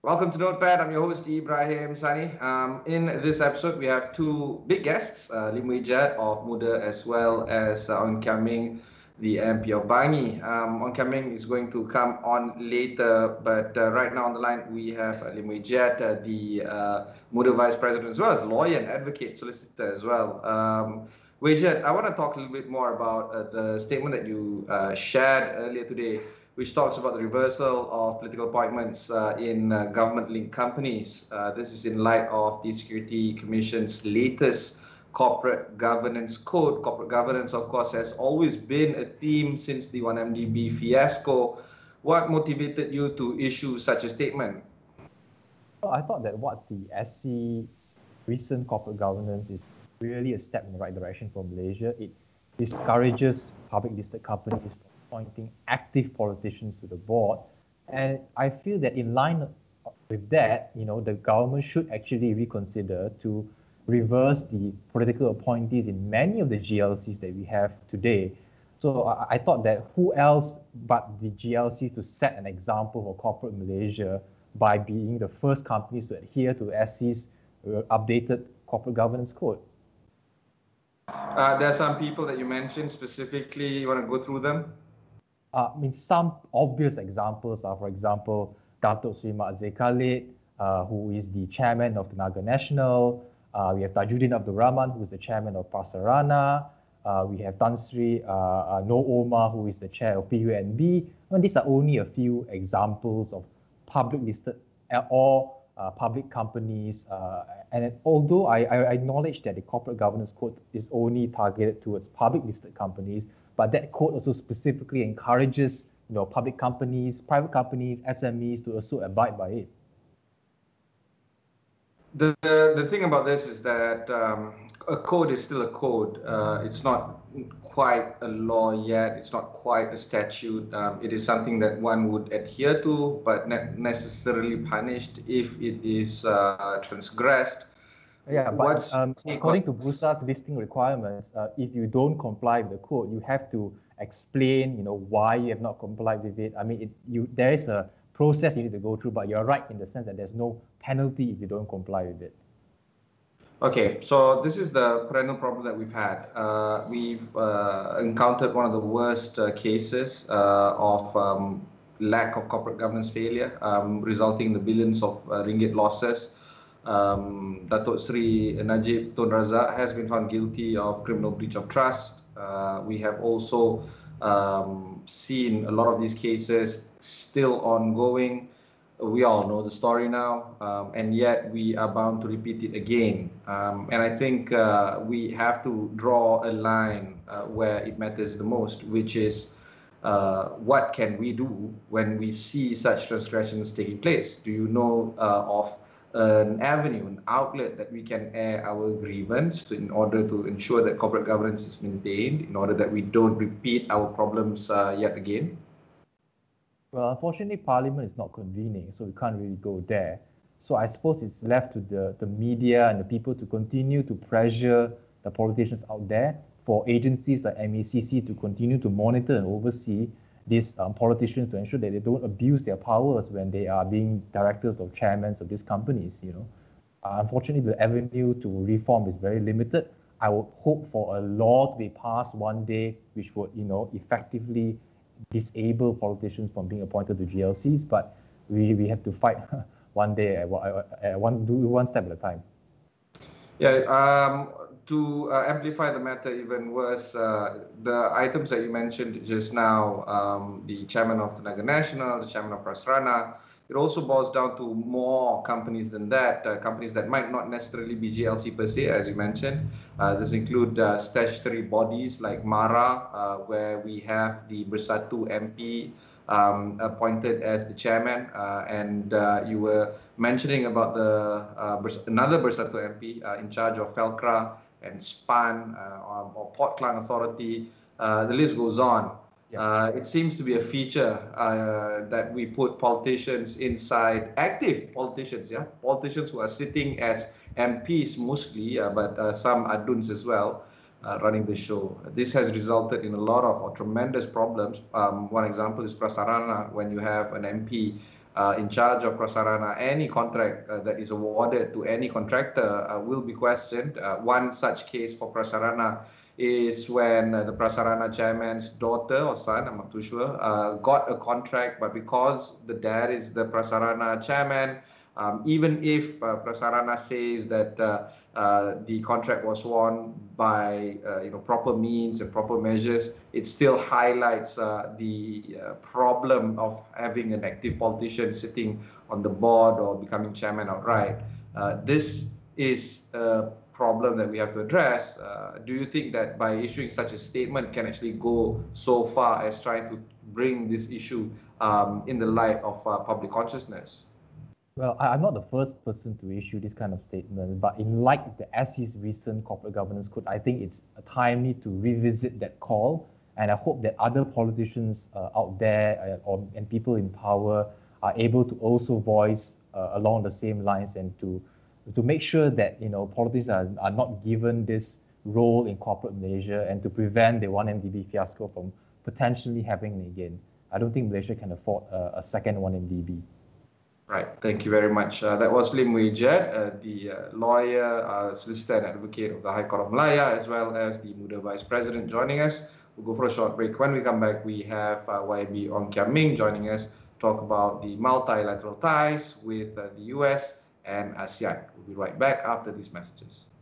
Welcome to Notepad. I'm your host, Ibrahim Sani. In this episode, we have two big guests, Lim Wee Jad of Muda, as well as Ong Kiam Ming, the MP of Bangi. Ong Kiam Ming is going to come on later, but right now on the line, we have Lim Wee Jad, the Muda Vice President, as well as lawyer and advocate, solicitor as well. Wee Jad, I want to talk a little bit more about the statement that you shared earlier today, which talks about the reversal of political appointments in government-linked companies. This is in light of the Security Commission's latest corporate governance code. Corporate governance, of course, has always been a theme since the 1MDB fiasco. What motivated you to issue such a statement? Well, I thought that what the SC's recent corporate governance is really a step in the right direction for Malaysia. It discourages public listed companies from appointing active politicians to the board. And I feel that in line with that, the government should actually reconsider to reverse the political appointees in many of the GLCs that we have today. So I thought that who else but the GLCs to set an example for corporate Malaysia by being the first companies to adhere to SC's updated corporate governance code. There are some people that you mentioned specifically. You want to go through them? Some obvious examples are, for example, Datuk Sri Mat Zee Khalid, who is the chairman of the Tenaga Nasional. We have Tajuddin Abdul Rahman, who is the chairman of Prasarana. We have Tan Sri Noor Omar, who is the chair of PUNB. And these are only a few examples of public listed or public companies. And although I acknowledge that the corporate governance code is only targeted towards public listed companies, but that code also specifically encourages public companies, private companies, SMEs to also abide by it. The thing about this is that a code is still a code. It's not quite a law yet. It's not quite a statute. It is something that one would adhere to, but not necessarily punished if it is transgressed. Yeah, but according to Bursa's listing requirements, if you don't comply with the code, you have to explain, why you have not complied with it. I mean, there is a process you need to go through, but you're right in the sense that there's no penalty if you don't comply with it. Okay, so this is the perennial problem that we've had. We've encountered one of the worst cases of lack of corporate governance failure, resulting in the billions of ringgit losses. Datuk Sri Najib Tun Razak has been found guilty of criminal breach of trust. We have also seen a lot of these cases still ongoing. We all know the story now, and yet we are bound to repeat it again. And I think we have to draw a line where it matters the most, which is what can we do when we see such transgressions taking place? Do you know of an avenue, an outlet that we can air our grievance in order to ensure that corporate governance is maintained, in order that we don't repeat our problems yet again? Well, unfortunately, Parliament is not convening, so we can't really go there. So I suppose it's left to the media and the people to continue to pressure the politicians out there for agencies like MACC to continue to monitor and oversee these politicians to ensure that they don't abuse their powers when they are being directors or chairmen of these companies. Unfortunately, the avenue to reform is very limited. I would hope for a law to be passed one day which would, effectively disable politicians from being appointed to GLCs, but we have to fight one day one step at a time. Yeah, to amplify the matter even worse, the items that you mentioned just now, the chairman of the Tenaga Nasional, the chairman of Prasarana, it also boils down to more companies than that, companies that might not necessarily be GLC per se, as you mentioned. This include statutory bodies like MARA, where we have the Bersatu MP appointed as the chairman, and you were mentioning about another Bersatu MP in charge of Felcra and SPAN or Port Klang Authority. The list goes on. It seems to be a feature that we put politicians inside, active politicians, politicians who are sitting as MPs mostly, but some aduns as well, running the show. This has resulted in a lot of tremendous problems. One example is Prasarana, when you have an MP in charge of Prasarana, any contract that is awarded to any contractor will be questioned. One such case for Prasarana is when the Prasarana chairman's daughter or son, I'm not too sure, got a contract, but because the dad is the Prasarana chairman, even if Prasarana says that the contract was won by proper means and proper measures, it still highlights the problem of having an active politician sitting on the board or becoming chairman outright. This is a problem that we have to address. Do you think that by issuing such a statement can actually go so far as trying to bring this issue in the light of public consciousness? Well, I'm not the first person to issue this kind of statement, but in light of the SC's recent corporate governance code, I think it's timely to revisit that call. And I hope that other politicians out there and people in power are able to also voice along the same lines and to make sure that politicians are not given this role in corporate Malaysia and to prevent the 1MDB fiasco from potentially happening again. I don't think Malaysia can afford a second 1MDB. Right. Thank you very much. That was Lim Wee Jet, the lawyer, solicitor and advocate of the High Court of Malaya, as well as the Muda Vice President joining us. We'll go for a short break. When we come back, we have YB Ong Kiam Ming joining us to talk about the multilateral ties with the US and ASEAN. We'll be right back after these messages.